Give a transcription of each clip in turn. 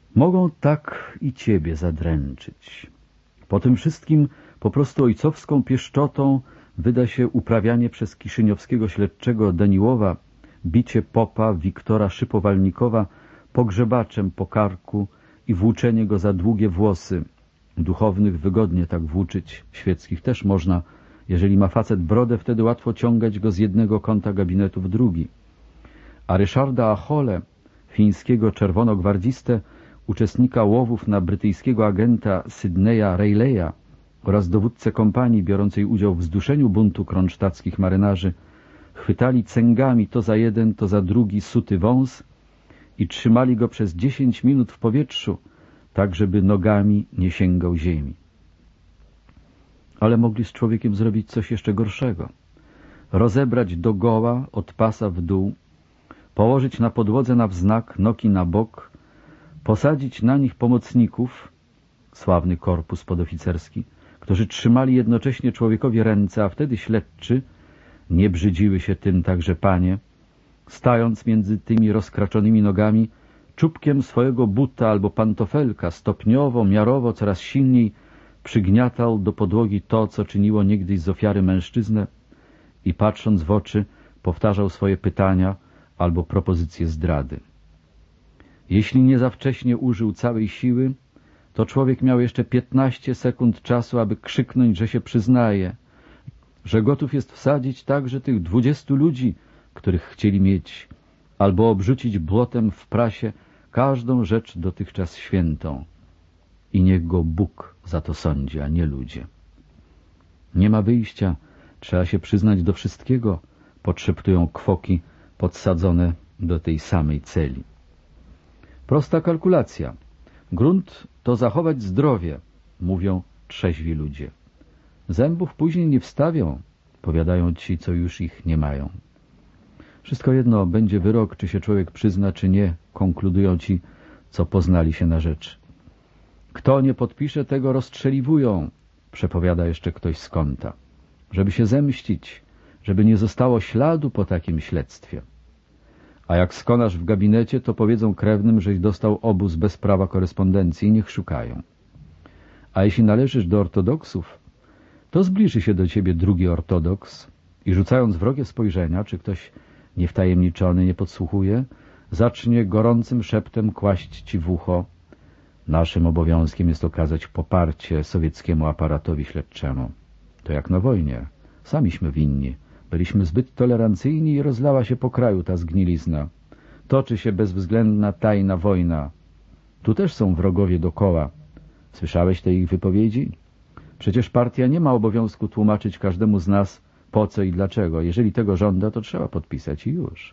Mogą tak i ciebie zadręczyć. Po tym wszystkim po prostu ojcowską pieszczotą wyda się uprawianie przez kiszyniowskiego śledczego Daniłowa bicie popa Wiktora Szypowalnikowa pogrzebaczem po karku i włóczenie go za długie włosy. Duchownych wygodnie tak włóczyć, świeckich też można. Jeżeli ma facet brodę, wtedy łatwo ciągać go z jednego kąta gabinetu w drugi. A Ryszarda Achole, fińskiego czerwonogwardzistę, uczestnika łowów na brytyjskiego agenta Sydneya Rayleigha oraz dowódcę kompanii biorącej udział w zduszeniu buntu kronsztackich marynarzy, chwytali cęgami to za jeden, to za drugi suty wąs i trzymali go przez 10 minut w powietrzu, tak żeby nogami nie sięgał ziemi. Ale mogli z człowiekiem zrobić coś jeszcze gorszego. Rozebrać dogoła od pasa w dół, położyć na podłodze na wznak, nogi na bok, posadzić na nich pomocników, sławny korpus podoficerski, którzy trzymali jednocześnie człowiekowi ręce, a wtedy śledczy, nie brzydziły się tym także panie, stając między tymi rozkraczonymi nogami, czubkiem swojego buta albo pantofelka stopniowo, miarowo, coraz silniej przygniatał do podłogi to, co czyniło niegdyś z ofiary mężczyznę i patrząc w oczy powtarzał swoje pytania albo propozycje zdrady. Jeśli nie za wcześnie użył całej siły, to człowiek miał jeszcze 15 sekund czasu, aby krzyknąć, że się przyznaje, że gotów jest wsadzić także tych 20 ludzi, których chcieli mieć, albo obrzucić błotem w prasie każdą rzecz dotychczas świętą. I niech go Bóg za to sądzi, a nie ludzie. Nie ma wyjścia, trzeba się przyznać do wszystkiego, podszeptują kwoki podsadzone do tej samej celi. Prosta kalkulacja. Grunt to zachować zdrowie, mówią trzeźwi ludzie. Zębów później nie wstawią, powiadają ci, co już ich nie mają. Wszystko jedno, będzie wyrok, czy się człowiek przyzna, czy nie, konkludują ci, co poznali się na rzecz. Kto nie podpisze, tego rozstrzeliwują, przepowiada jeszcze ktoś z kąta, żeby się zemścić, żeby nie zostało śladu po takim śledztwie. A jak skonasz w gabinecie, to powiedzą krewnym, żeś dostał obóz bez prawa korespondencji i niech szukają. A jeśli należysz do ortodoksów, to zbliży się do ciebie drugi ortodoks i rzucając wrogie spojrzenia, czy ktoś niewtajemniczony nie podsłuchuje, zacznie gorącym szeptem kłaść ci w ucho: naszym obowiązkiem jest okazać poparcie sowieckiemu aparatowi śledczemu. To jak na wojnie. Samiśmy winni. Byliśmy zbyt tolerancyjni i rozlała się po kraju ta zgnilizna. Toczy się bezwzględna, tajna wojna. Tu też są wrogowie dokoła. Słyszałeś te ich wypowiedzi? Przecież partia nie ma obowiązku tłumaczyć każdemu z nas, po co i dlaczego. Jeżeli tego żąda, to trzeba podpisać i już.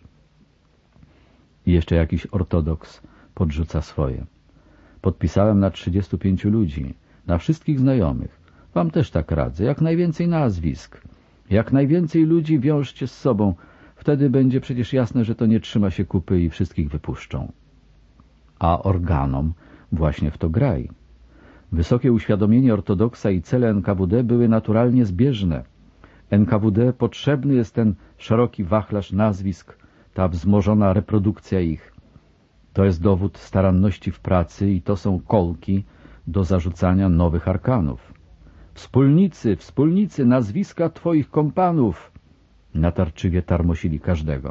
I jeszcze jakiś ortodoks podrzuca swoje. Podpisałem na 35 ludzi, na wszystkich znajomych. Wam też tak radzę, jak najwięcej nazwisk. Jak najwięcej ludzi wiążcie z sobą. Wtedy będzie przecież jasne, że to nie trzyma się kupy i wszystkich wypuszczą. A organom właśnie w to graj. Wysokie uświadomienie ortodoksa i cele NKWD były naturalnie zbieżne. NKWD potrzebny jest ten szeroki wachlarz nazwisk, ta wzmożona reprodukcja ich. To jest dowód staranności w pracy i to są kolki do zarzucania nowych arkanów. Wspólnicy, nazwiska twoich kompanów! Natarczywie tarmosili każdego.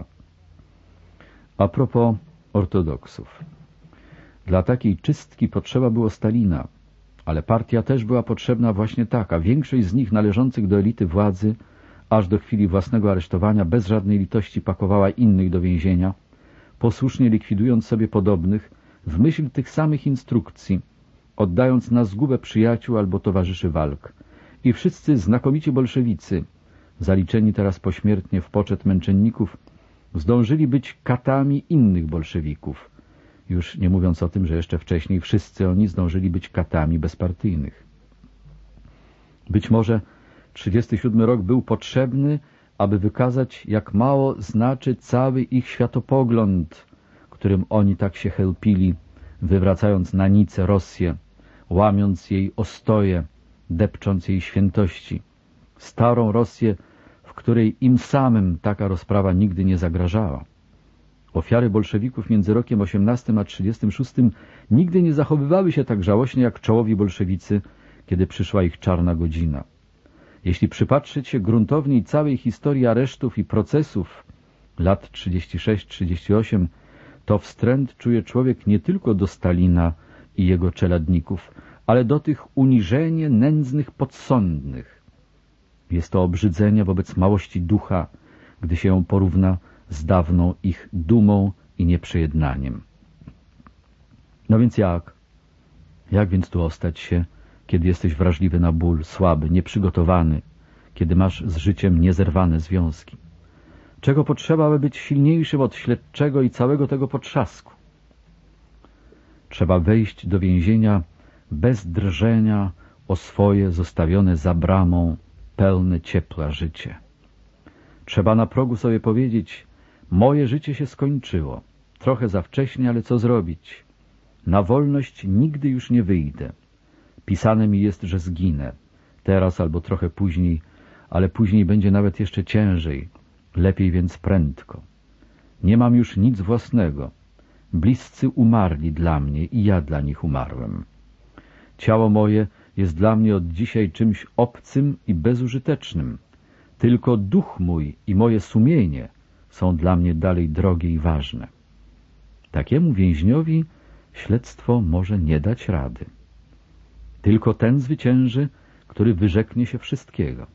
A propos ortodoksów. Dla takiej czystki potrzeba było Stalina, ale partia też była potrzebna właśnie taka. Większość z nich należących do elity władzy, aż do chwili własnego aresztowania, bez żadnej litości pakowała innych do więzienia, posłusznie likwidując sobie podobnych, w myśl tych samych instrukcji, oddając na zgubę przyjaciół albo towarzyszy walk. I wszyscy znakomici bolszewicy, zaliczeni teraz pośmiertnie w poczet męczenników, zdążyli być katami innych bolszewików. Już nie mówiąc o tym, że jeszcze wcześniej wszyscy oni zdążyli być katami bezpartyjnych. Być może 37 rok był potrzebny, aby wykazać, jak mało znaczy cały ich światopogląd, którym oni tak się chełpili, wywracając na nicę Rosję, łamiąc jej ostoje, depcząc jej świętości. Starą Rosję, w której im samym taka rozprawa nigdy nie zagrażała. Ofiary bolszewików między rokiem 18 a 36 nigdy nie zachowywały się tak żałośnie jak czołowi bolszewicy, kiedy przyszła ich czarna godzina. Jeśli przypatrzyć się gruntowniej całej historii aresztów i procesów lat 36-38, to wstręt czuje człowiek nie tylko do Stalina i jego czeladników, ale do tych uniżenie nędznych podsądnych. Jest to obrzydzenie wobec małości ducha, gdy się ją porówna z dawną ich dumą i nieprzejednaniem. No więc jak? Jak więc tu ostać się, kiedy jesteś wrażliwy na ból, słaby, nieprzygotowany, kiedy masz z życiem niezerwane związki? Czego potrzeba, aby być silniejszym od śledczego i całego tego potrzasku? Trzeba wejść do więzienia bez drżenia o swoje zostawione za bramą, pełne ciepła życie. Trzeba na progu sobie powiedzieć: moje życie się skończyło. Trochę za wcześnie, ale co zrobić? Na wolność nigdy już nie wyjdę. Pisane mi jest, że zginę. Teraz albo trochę później, ale później będzie nawet jeszcze ciężej. Lepiej więc prędko. Nie mam już nic własnego. Bliscy umarli dla mnie i ja dla nich umarłem. Ciało moje jest dla mnie od dzisiaj czymś obcym i bezużytecznym. Tylko duch mój i moje sumienie są dla mnie dalej drogie i ważne. Takiemu więźniowi śledztwo może nie dać rady. Tylko ten zwycięży, który wyrzeknie się wszystkiego.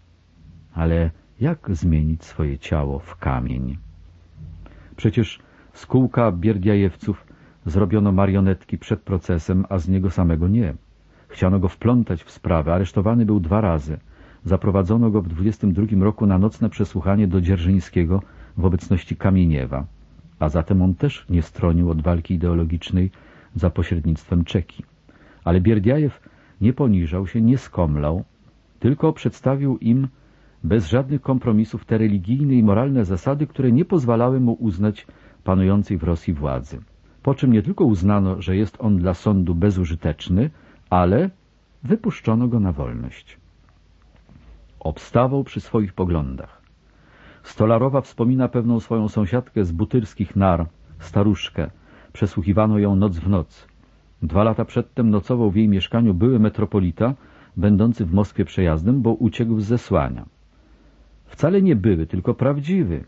Ale jak zmienić swoje ciało w kamień? Przecież z kółka Bierdiajewców zrobiono marionetki przed procesem, a z niego samego nie. Chciano go wplątać w sprawę. Aresztowany był 2 razy. Zaprowadzono go w 22 roku na nocne przesłuchanie do Dzierżyńskiego w obecności Kamieniewa, a zatem on też nie stronił od walki ideologicznej za pośrednictwem Czeki. Ale Bierdiajew nie poniżał się, nie skomlał, tylko przedstawił im bez żadnych kompromisów te religijne i moralne zasady, które nie pozwalały mu uznać panującej w Rosji władzy. Po czym nie tylko uznano, że jest on dla sądu bezużyteczny, ale wypuszczono go na wolność. Obstawał przy swoich poglądach. Stolarowa wspomina pewną swoją sąsiadkę z Butyrskich Nar, staruszkę. Przesłuchiwano ją noc w noc. 2 lata przedtem nocował w jej mieszkaniu były metropolita, będący w Moskwie przejazdem, bo uciekł z zesłania. Wcale nie były, tylko prawdziwy.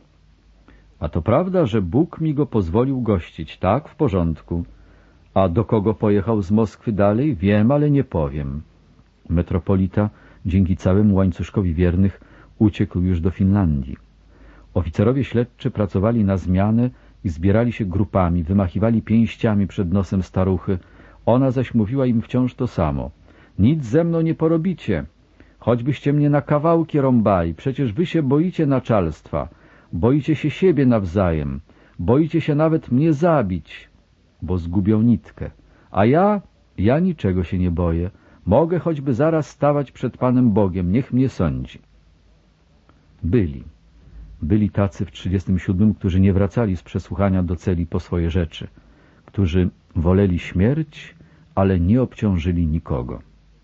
A to prawda, że Bóg mi go pozwolił gościć, tak, w porządku. A do kogo pojechał z Moskwy dalej? Wiem, ale nie powiem. Metropolita, dzięki całemu łańcuszkowi wiernych, uciekł już do Finlandii. Oficerowie śledczy pracowali na zmianę i zbierali się grupami, wymachiwali pięściami przed nosem staruchy. Ona zaś mówiła im wciąż to samo. Nic ze mną nie porobicie. Choćbyście mnie na kawałki rąbali, przecież wy się boicie naczalstwa. Boicie się siebie nawzajem. Boicie się nawet mnie zabić, bo zgubią nitkę. A ja niczego się nie boję. Mogę choćby zaraz stawać przed Panem Bogiem. Niech mnie sądzi. Byli tacy w 37, którzy nie wracali z przesłuchania do celi po swoje rzeczy, którzy woleli śmierć, ale nie obciążyli nikogo.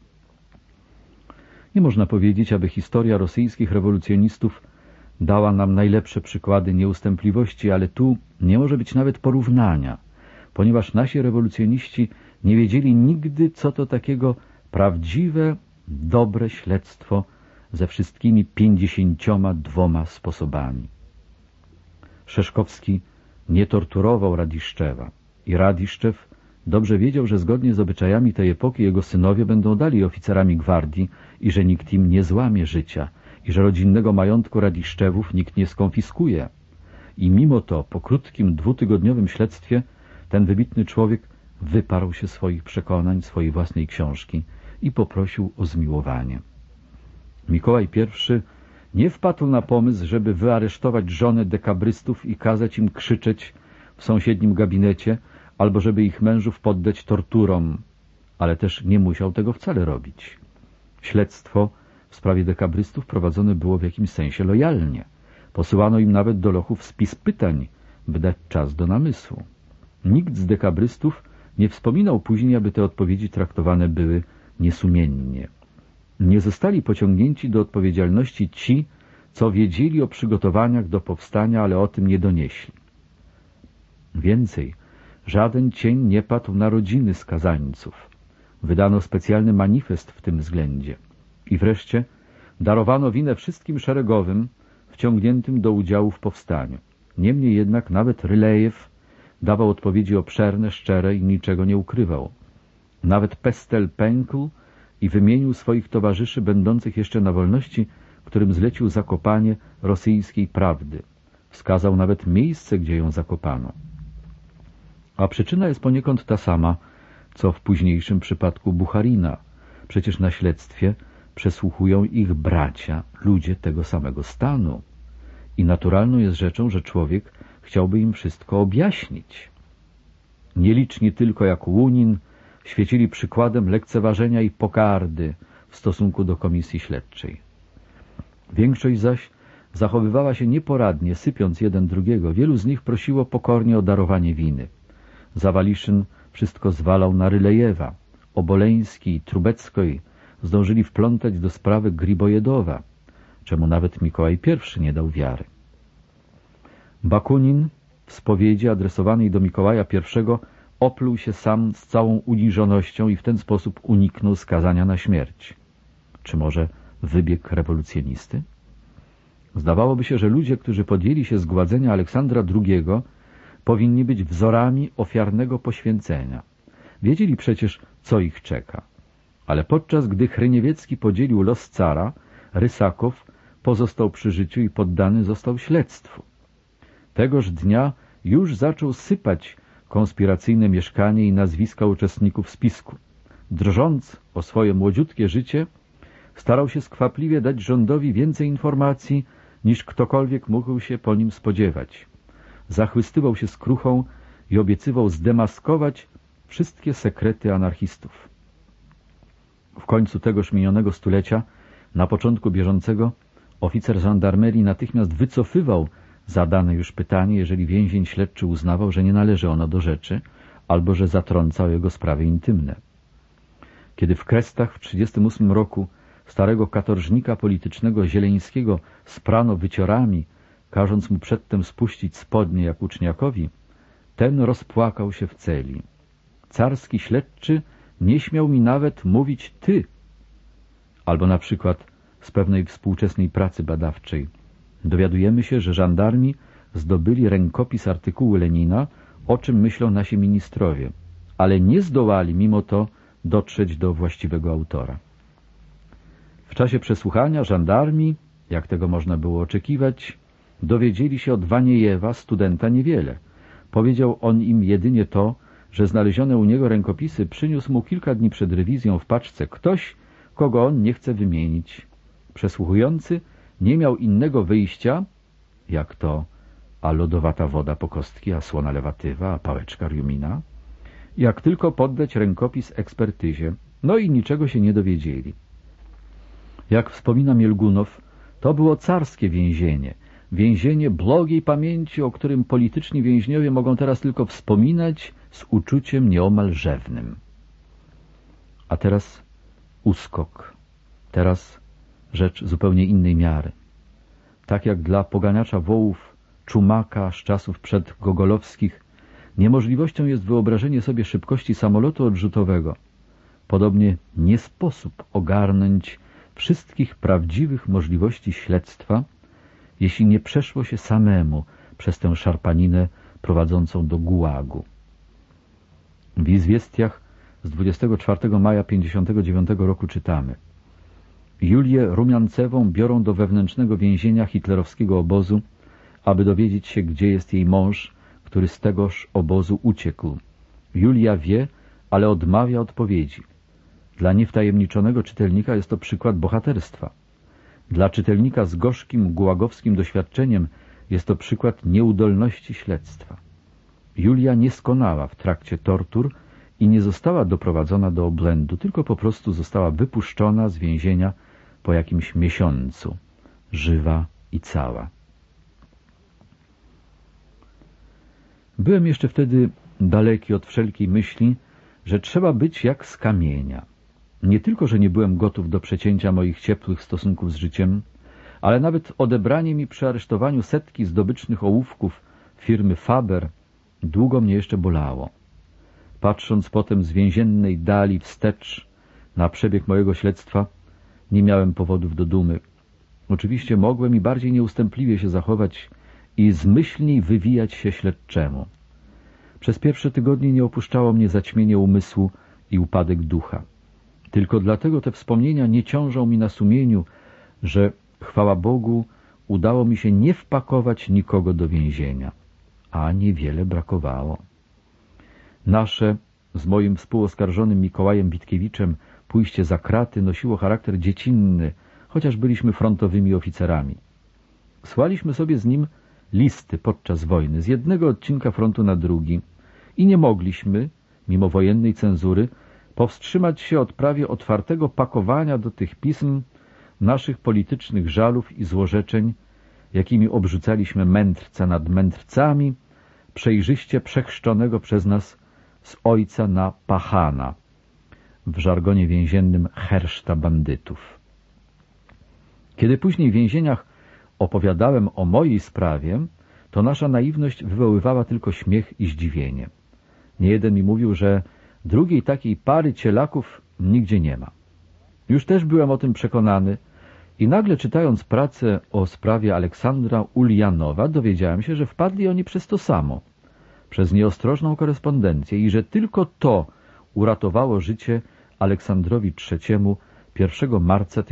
Nie można powiedzieć, aby historia rosyjskich rewolucjonistów dała nam najlepsze przykłady nieustępliwości, ale tu nie może być nawet porównania, ponieważ nasi rewolucjoniści nie wiedzieli nigdy, co to takiego prawdziwe, dobre śledztwo ze wszystkimi 52 sposobami. Szeszkowski nie torturował Radiszczewa i Radiszczew dobrze wiedział, że zgodnie z obyczajami tej epoki jego synowie będą dalej oficerami gwardii i że nikt im nie złamie życia i że rodzinnego majątku Radiszczewów nikt nie skonfiskuje. I mimo to po krótkim 2-tygodniowym śledztwie ten wybitny człowiek wyparł się swoich przekonań, swojej własnej książki i poprosił o zmiłowanie. Mikołaj I nie wpadł na pomysł, żeby wyaresztować żonę dekabrystów i kazać im krzyczeć w sąsiednim gabinecie, albo żeby ich mężów poddać torturom, ale też nie musiał tego wcale robić. Śledztwo w sprawie dekabrystów prowadzone było w jakimś sensie lojalnie. Posyłano im nawet do lochów spis pytań, by dać czas do namysłu. Nikt z dekabrystów nie wspominał później, aby te odpowiedzi traktowane były niesumiennie. Nie zostali pociągnięci do odpowiedzialności ci, co wiedzieli o przygotowaniach do powstania, ale o tym nie donieśli. Więcej, żaden cień nie padł na rodziny skazańców. Wydano specjalny manifest w tym względzie. I wreszcie darowano winę wszystkim szeregowym wciągniętym do udziału w powstaniu. Niemniej jednak nawet Rylejew dawał odpowiedzi obszerne, szczere i niczego nie ukrywał. Nawet Pestel pękł i wymienił swoich towarzyszy będących jeszcze na wolności, którym zlecił zakopanie rosyjskiej prawdy. Wskazał nawet miejsce, gdzie ją zakopano. A przyczyna jest poniekąd ta sama, co w późniejszym przypadku Bucharina. Przecież na śledztwie przesłuchują ich bracia, ludzie tego samego stanu. I naturalną jest rzeczą, że człowiek chciałby im wszystko objaśnić. Nieliczni tylko jak Łunin świecili przykładem lekceważenia i pogardy w stosunku do komisji śledczej. Większość zaś zachowywała się nieporadnie, sypiąc jeden drugiego. Wielu z nich prosiło pokornie o darowanie winy. Zawaliszyn wszystko zwalał na Rylejewa. Oboleński i Trubeckoj zdążyli wplątać do sprawy Gribojedowa, czemu nawet Mikołaj I nie dał wiary. Bakunin w spowiedzi adresowanej do Mikołaja I opluł się sam z całą uniżonością i w ten sposób uniknął skazania na śmierć. Czy może wybieg rewolucjonisty? Zdawałoby się, że ludzie, którzy podjęli się zgładzenia Aleksandra II, powinni być wzorami ofiarnego poświęcenia. Wiedzieli przecież, co ich czeka. Ale podczas gdy Hryniewiecki podzielił los cara, Rysakow pozostał przy życiu i poddany został śledztwu. Tegoż dnia już zaczął sypać konspiracyjne mieszkanie i nazwiska uczestników spisku. Drżąc o swoje młodziutkie życie, starał się skwapliwie dać rządowi więcej informacji, niż ktokolwiek mógł się po nim spodziewać. Zachwystywał się skruchą i obiecywał zdemaskować wszystkie sekrety anarchistów. W końcu tegoż minionego stulecia, na początku bieżącego, oficer żandarmerii natychmiast wycofywał zadane już pytanie, jeżeli więzień śledczy uznawał, że nie należy ono do rzeczy, albo że zatrąca o jego sprawy intymne. Kiedy w Krestach w 1938 roku starego katorżnika politycznego Zieleńskiego sprano wyciorami, każąc mu przedtem spuścić spodnie jak uczniokowi, ten rozpłakał się w celi. Carski śledczy nie śmiał mi nawet mówić ty. Albo na przykład z pewnej współczesnej pracy badawczej dowiadujemy się, że żandarmi zdobyli rękopis artykułu Lenina, o czym myślą nasi ministrowie, ale nie zdołali mimo to dotrzeć do właściwego autora. W czasie przesłuchania żandarmi, jak tego można było oczekiwać, dowiedzieli się od Waniejewa, studenta, niewiele. Powiedział on im jedynie to, że znalezione u niego rękopisy przyniósł mu kilka dni przed rewizją w paczce ktoś, kogo on nie chce wymienić. Przesłuchujący nie miał innego wyjścia, jak to a lodowata woda po kostki, a słona lewatywa, a pałeczka Riumina, jak tylko poddać rękopis ekspertyzie. No i niczego się nie dowiedzieli. Jak wspomina Mielgunow, to było carskie więzienie, więzienie blogiej pamięci, o którym polityczni więźniowie mogą teraz tylko wspominać z uczuciem nieomal rzewnym. A teraz uskok, teraz rzecz zupełnie innej miary. Tak jak dla poganiacza wołów Czumaka z czasów przedgogolowskich niemożliwością jest wyobrażenie sobie szybkości samolotu odrzutowego, podobnie nie sposób ogarnąć wszystkich prawdziwych możliwości śledztwa, jeśli nie przeszło się samemu przez tę szarpaninę prowadzącą do gułagu. W Izwiestiach z 24 maja 1959 roku czytamy: Julię Rumiancewą biorą do wewnętrznego więzienia hitlerowskiego obozu, aby dowiedzieć się, gdzie jest jej mąż, który z tegoż obozu uciekł. Julia wie, ale odmawia odpowiedzi. Dla niewtajemniczonego czytelnika jest to przykład bohaterstwa. Dla czytelnika z gorzkim, gułagowskim doświadczeniem jest to przykład nieudolności śledztwa. Julia nie skonała w trakcie tortur i nie została doprowadzona do obłędu, tylko po prostu została wypuszczona z więzienia po jakimś miesiącu, żywa i cała. Byłem jeszcze wtedy daleki od wszelkiej myśli, że trzeba być jak z kamienia. Nie tylko, że nie byłem gotów do przecięcia moich ciepłych stosunków z życiem, ale nawet odebranie mi przy aresztowaniu setki zdobycznych ołówków firmy Faber Długo mnie jeszcze bolało. Patrząc potem z więziennej dali wstecz na przebieg mojego śledztwa, nie miałem powodów do dumy. Oczywiście mogłem i bardziej nieustępliwie się zachować i zmyślniej wywijać się śledczemu. Przez pierwsze tygodnie nie opuszczało mnie zaćmienie umysłu i upadek ducha. Tylko dlatego te wspomnienia nie ciążą mi na sumieniu, że, chwała Bogu, udało mi się nie wpakować nikogo do więzienia. A niewiele brakowało. Nasze, z moim współoskarżonym Mikołajem Witkiewiczem, pójście za kraty nosiło charakter dziecinny, chociaż byliśmy frontowymi oficerami. Słaliśmy sobie z nim listy podczas wojny, z jednego odcinka frontu na drugi i nie mogliśmy, mimo wojennej cenzury, powstrzymać się od prawie otwartego pakowania do tych pism naszych politycznych żalów i złorzeczeń, jakimi obrzucaliśmy mędrca nad mędrcami, przejrzyście przechrzczonego przez nas z ojca na pachana, w żargonie więziennym herszta bandytów. Kiedy później w więzieniach opowiadałem o mojej sprawie, to nasza naiwność wywoływała tylko śmiech i zdziwienie. Niejeden mi mówił, że drugiej takiej pary cielaków nigdzie nie ma. Już też byłem o tym przekonany i nagle, czytając pracę o sprawie Aleksandra Uljanowa, dowiedziałem się, że wpadli oni przez to samo, przez nieostrożną korespondencję i że tylko to uratowało życie Aleksandrowi III 1 marca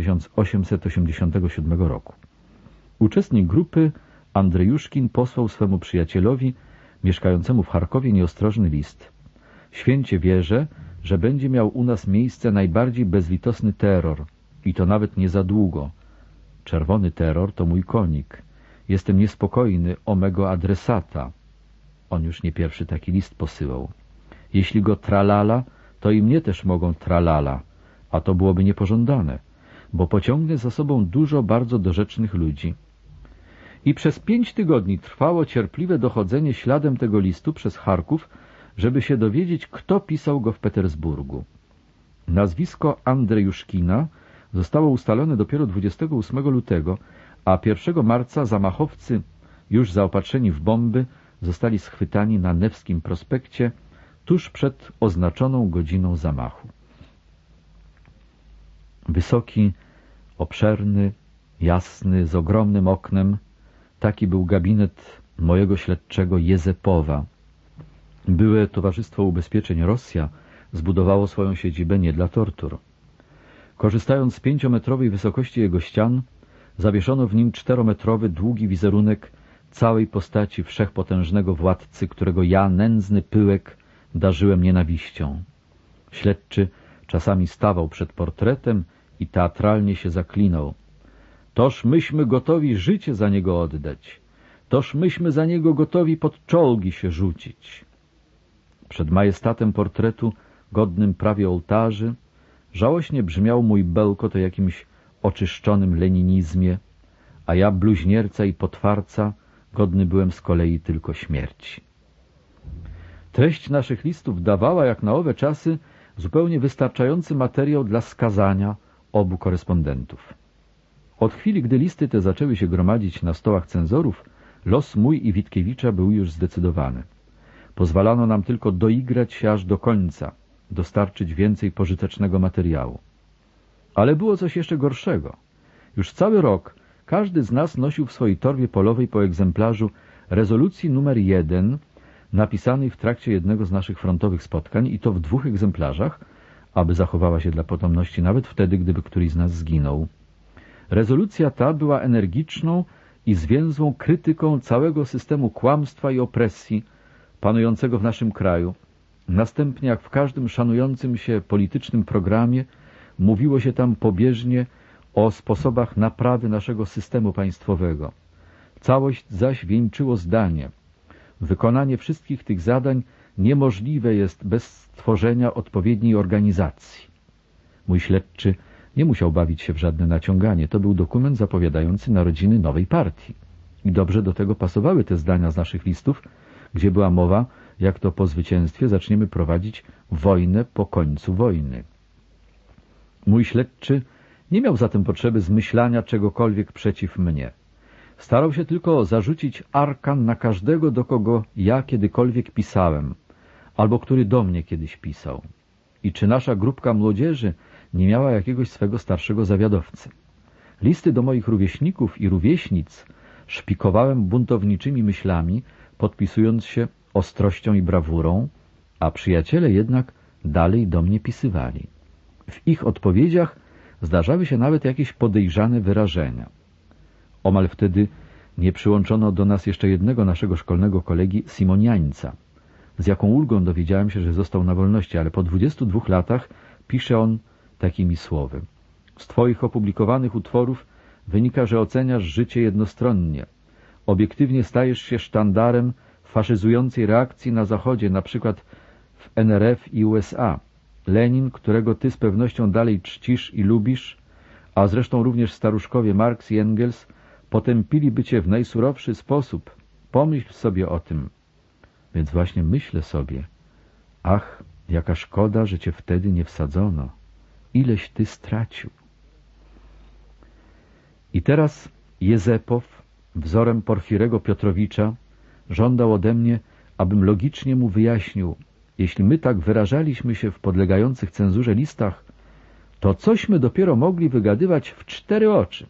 1887 roku. Uczestnik grupy Andrejuszkin posłał swemu przyjacielowi mieszkającemu w Charkowie nieostrożny list. Święcie wierzę, że będzie miał u nas miejsce najbardziej bezlitosny terror i to nawet nie za długo. Czerwony terror to mój konik. Jestem niespokojny o mego adresata. On już nie pierwszy taki list posyłał. Jeśli go tralala, to i mnie też mogą tralala, a to byłoby niepożądane, bo pociągnę za sobą dużo bardzo dorzecznych ludzi. I przez 5 tygodni trwało cierpliwe dochodzenie śladem tego listu przez Charków, żeby się dowiedzieć, kto pisał go w Petersburgu. Nazwisko Andrejuszkina zostało ustalone dopiero 28 lutego, a 1 marca zamachowcy, już zaopatrzeni w bomby, zostali schwytani na Newskim Prospekcie tuż przed oznaczoną godziną zamachu. Wysoki, obszerny, jasny, z ogromnym oknem, taki był gabinet mojego śledczego Jezepowa. Byłe Towarzystwo Ubezpieczeń Rosja zbudowało swoją siedzibę nie dla tortur. Korzystając z 5-metrowej wysokości jego ścian, zawieszono w nim 4-metrowy długi wizerunek całej postaci wszechpotężnego władcy, którego ja, nędzny pyłek, darzyłem nienawiścią. Śledczy czasami stawał przed portretem i teatralnie się zaklinał. Toż myśmy gotowi życie za niego oddać. Toż myśmy za niego gotowi pod czołgi się rzucić. Przed majestatem portretu, godnym prawie ołtarzy, żałośnie brzmiał mój bełkot o jakimś oczyszczonym leninizmie, a ja, bluźnierca i potwarca, godny byłem z kolei tylko śmierci. Treść naszych listów dawała, jak na owe czasy, zupełnie wystarczający materiał dla skazania obu korespondentów. Od chwili, gdy listy te zaczęły się gromadzić na stołach cenzorów, los mój i Witkiewicza był już zdecydowany. Pozwalano nam tylko doigrać się aż do końca, dostarczyć więcej pożytecznego materiału. Ale było coś jeszcze gorszego. Już cały rok każdy z nas nosił w swojej torbie polowej po egzemplarzu rezolucji numer 1, napisanej w trakcie jednego z naszych frontowych spotkań, i to w 2 egzemplarzach, aby zachowała się dla potomności nawet wtedy, gdyby któryś z nas zginął. Rezolucja ta była energiczną i zwięzłą krytyką całego systemu kłamstwa i opresji panującego w naszym kraju. Następnie, jak w każdym szanującym się politycznym programie, mówiło się tam pobieżnie o sposobach naprawy naszego systemu państwowego. Całość zaś wieńczyło zdanie: wykonanie wszystkich tych zadań niemożliwe jest bez stworzenia odpowiedniej organizacji. Mój śledczy nie musiał bawić się w żadne naciąganie. To był dokument zapowiadający narodziny nowej partii. I dobrze do tego pasowały te zdania z naszych listów, gdzie była mowa, jak to po zwycięstwie zaczniemy prowadzić wojnę po końcu wojny. Mój śledczy nie miał zatem potrzeby zmyślania czegokolwiek przeciw mnie. Starał się tylko zarzucić arkan na każdego, do kogo ja kiedykolwiek pisałem, albo który do mnie kiedyś pisał. I czy nasza grupka młodzieży nie miała jakiegoś swego starszego zawiadowcy? Listy do moich rówieśników i rówieśnic szpikowałem buntowniczymi myślami, podpisując się ostrością i brawurą, a przyjaciele jednak dalej do mnie pisywali. W ich odpowiedziach zdarzały się nawet jakieś podejrzane wyrażenia. Omal wtedy nie przyłączono do nas jeszcze jednego naszego szkolnego kolegi Simoniańca. Z jaką ulgą dowiedziałem się, że został na wolności, ale po 22 latach pisze on takimi słowy. Z Twoich opublikowanych utworów wynika, że oceniasz życie jednostronnie. Obiektywnie stajesz się sztandarem faszyzującej reakcji na Zachodzie, na przykład w NRF i USA. Lenin, którego ty z pewnością dalej czcisz i lubisz, a zresztą również staruszkowie Marx i Engels, potępiliby cię w najsurowszy sposób. Pomyśl sobie o tym. Więc właśnie myślę sobie, ach, jaka szkoda, że cię wtedy nie wsadzono. Ileś ty stracił. I teraz Jezepow, wzorem Porfirego Piotrowicza, żądał ode mnie, abym logicznie mu wyjaśnił, jeśli my tak wyrażaliśmy się w podlegających cenzurze listach, to cośmy dopiero mogli wygadywać w 4 oczy.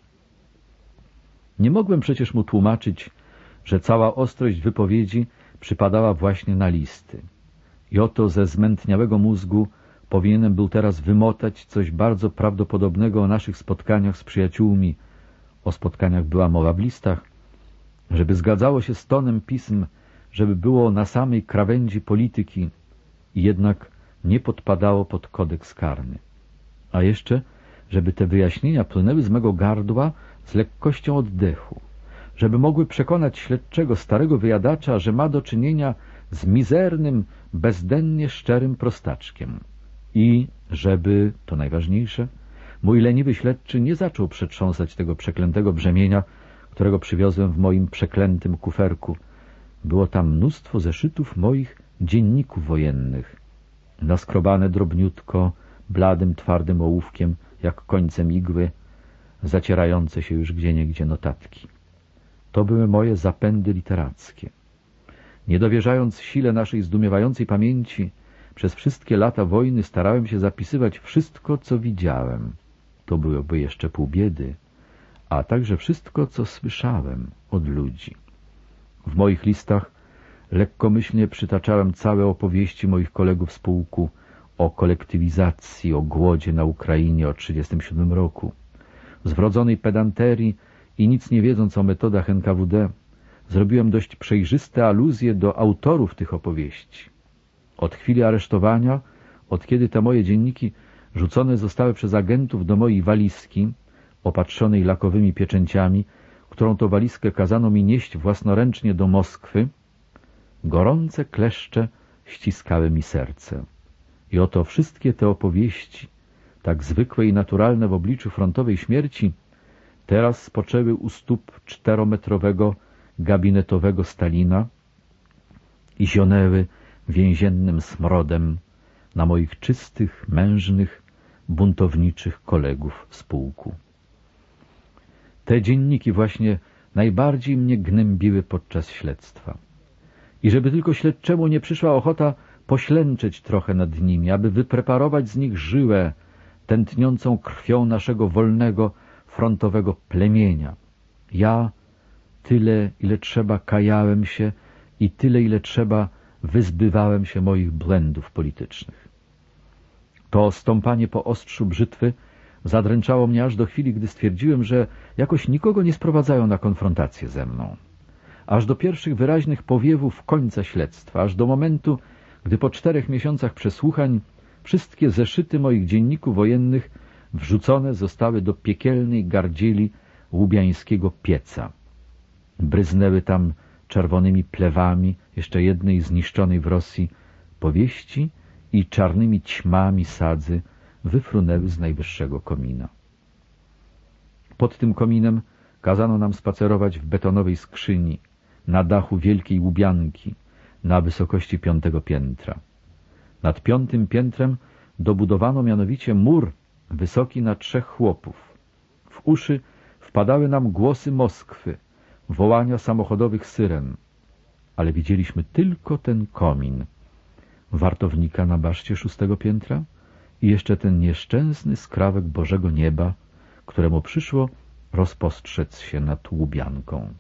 Nie mogłem przecież mu tłumaczyć, że cała ostrość wypowiedzi przypadała właśnie na listy. I oto ze zmętniałego mózgu powinienem był teraz wymotać coś bardzo prawdopodobnego o naszych spotkaniach z przyjaciółmi. O spotkaniach była mowa w listach, żeby zgadzało się z tonem pism, żeby było na samej krawędzi polityki i jednak nie podpadało pod kodeks karny. A jeszcze, żeby te wyjaśnienia płynęły z mego gardła z lekkością oddechu, żeby mogły przekonać śledczego starego wyjadacza, że ma do czynienia z mizernym, bezdennie szczerym prostaczkiem i żeby, to najważniejsze, mój leniwy śledczy nie zaczął przetrząsać tego przeklętego brzemienia, którego przywiozłem w moim przeklętym kuferku. Było tam mnóstwo zeszytów moich dzienników wojennych, naskrobane drobniutko, bladym, twardym ołówkiem, jak końcem igły, zacierające się już gdzieniegdzie notatki. To były moje zapędy literackie. Nie dowierzając sile naszej zdumiewającej pamięci, przez wszystkie lata wojny starałem się zapisywać wszystko, co widziałem. To byłoby jeszcze pół biedy, a także wszystko, co słyszałem od ludzi. W moich listach lekkomyślnie przytaczałem całe opowieści moich kolegów z pułku o kolektywizacji, o głodzie na Ukrainie, o 1937 roku. Z wrodzonej pedanterii i nic nie wiedząc o metodach NKWD, zrobiłem dość przejrzyste aluzje do autorów tych opowieści. Od chwili aresztowania, od kiedy te moje dzienniki rzucone zostały przez agentów do mojej walizki, opatrzonej lakowymi pieczęciami, którą to walizkę kazano mi nieść własnoręcznie do Moskwy, gorące kleszcze ściskały mi serce. I oto wszystkie te opowieści, tak zwykłe i naturalne w obliczu frontowej śmierci, teraz spoczęły u stóp 4-metrowego gabinetowego Stalina i zionęły więziennym smrodem na moich czystych, mężnych, buntowniczych kolegów z pułku. Te dzienniki właśnie najbardziej mnie gnębiły podczas śledztwa. I żeby tylko śledczemu nie przyszła ochota poślęczeć trochę nad nimi, aby wypreparować z nich żyłę tętniącą krwią naszego wolnego, frontowego plemienia. Ja tyle, ile trzeba, kajałem się i tyle, ile trzeba, wyzbywałem się moich błędów politycznych. To stąpanie po ostrzu brzytwy zadręczało mnie aż do chwili, gdy stwierdziłem, że jakoś nikogo nie sprowadzają na konfrontację ze mną. Aż do pierwszych wyraźnych powiewów końca śledztwa, aż do momentu, gdy po 4 miesiącach przesłuchań wszystkie zeszyty moich dzienników wojennych wrzucone zostały do piekielnej gardzieli łubiańskiego pieca. Bryznęły tam czerwonymi plewami jeszcze jednej zniszczonej w Rosji powieści i czarnymi ćmami sadzy wyfrunęły z najwyższego komina. Pod tym kominem kazano nam spacerować w betonowej skrzyni na dachu wielkiej łubianki na wysokości 5. piętra. Nad 5. piętrem dobudowano mianowicie mur wysoki na 3 chłopów. W uszy wpadały nam głosy Moskwy, wołania samochodowych syren, ale widzieliśmy tylko ten komin, wartownika na baszcie 6. piętra i jeszcze ten nieszczęsny skrawek Bożego nieba, któremu przyszło rozpostrzec się nad Łubianką.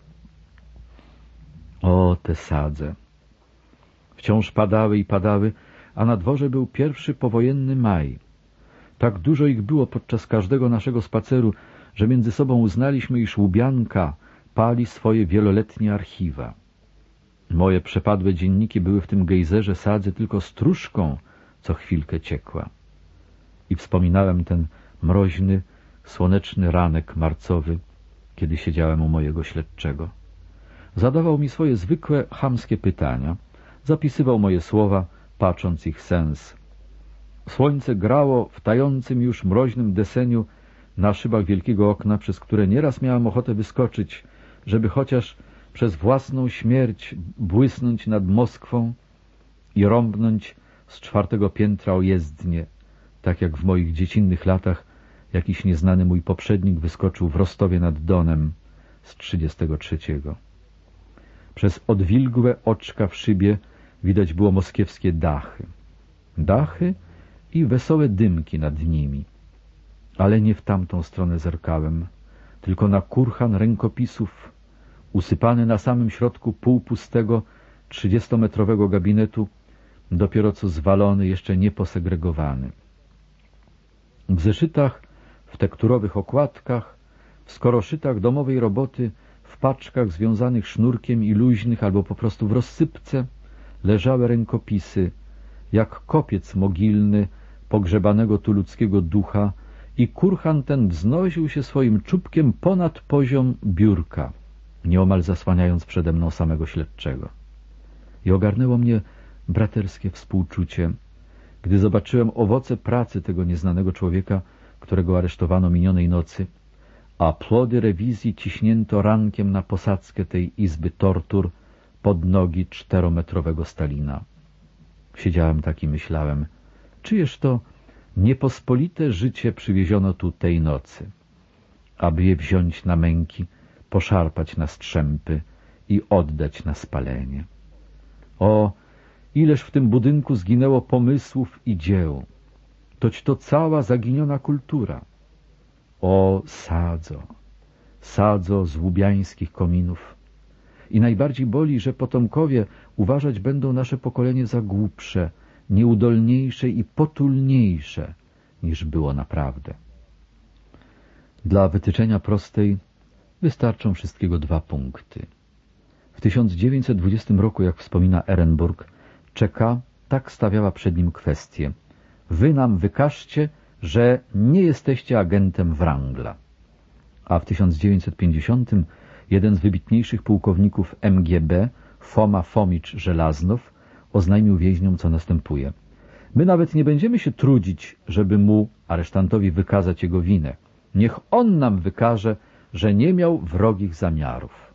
O, te sadze! Wciąż padały i padały, a na dworze był pierwszy powojenny maj. Tak dużo ich było podczas każdego naszego spaceru, że między sobą uznaliśmy, iż Łubianka pali swoje wieloletnie archiwa. Moje przepadłe dzienniki były w tym gejzerze sadzy tylko stróżką, co chwilkę ciekła. I wspominałem ten mroźny, słoneczny ranek marcowy, kiedy siedziałem u mojego śledczego. Zadawał mi swoje zwykłe, chamskie pytania, zapisywał moje słowa, patrząc ich sens. Słońce grało w tającym już mroźnym deseniu na szybach wielkiego okna, przez które nieraz miałem ochotę wyskoczyć, żeby chociaż przez własną śmierć błysnąć nad Moskwą i rąbnąć z 4. piętra o jezdnię, tak jak w moich dziecinnych latach jakiś nieznany mój poprzednik wyskoczył w Rostowie nad Donem z 33. Przez odwilgłe oczka w szybie widać było moskiewskie dachy. Dachy i wesołe dymki nad nimi. Ale nie w tamtą stronę zerkałem, tylko na kurhan rękopisów, usypany na samym środku półpustego 30-metrowego gabinetu, dopiero co zwalony, jeszcze nie posegregowany. W zeszytach, w tekturowych okładkach, w skoroszytach domowej roboty, w paczkach związanych sznurkiem i luźnych albo po prostu w rozsypce leżały rękopisy, jak kopiec mogilny pogrzebanego tu ludzkiego ducha, i kurhan ten wznosił się swoim czubkiem ponad poziom biurka, nieomal zasłaniając przede mną samego śledczego. I ogarnęło mnie braterskie współczucie, gdy zobaczyłem owoce pracy tego nieznanego człowieka, którego aresztowano minionej nocy, a plody rewizji ciśnięto rankiem na posadzkę tej izby tortur pod nogi 4-metrowego Stalina. Siedziałem tak i myślałem, czyjeż to niepospolite życie przywieziono tu tej nocy, aby je wziąć na męki, poszarpać na strzępy i oddać na spalenie. O, ileż w tym budynku zginęło pomysłów i dzieł! Toć to cała zaginiona kultura. O, sadzo, sadzo z łubiańskich kominów. I najbardziej boli, że potomkowie uważać będą nasze pokolenie za głupsze, nieudolniejsze i potulniejsze, niż było naprawdę. Dla wytyczenia prostej wystarczą wszystkiego 2 punkty. W 1920 roku, jak wspomina Ehrenburg, Czeka tak stawiała przed nim kwestię. Wy nam wykażcie, że nie jesteście agentem Wrangla. A w 1950 jeden z wybitniejszych pułkowników MGB, Foma Fomicz Żelaznow, oznajmił więźniom, co następuje. My nawet nie będziemy się trudzić, żeby mu, aresztantowi, wykazać jego winę. Niech on nam wykaże, że nie miał wrogich zamiarów.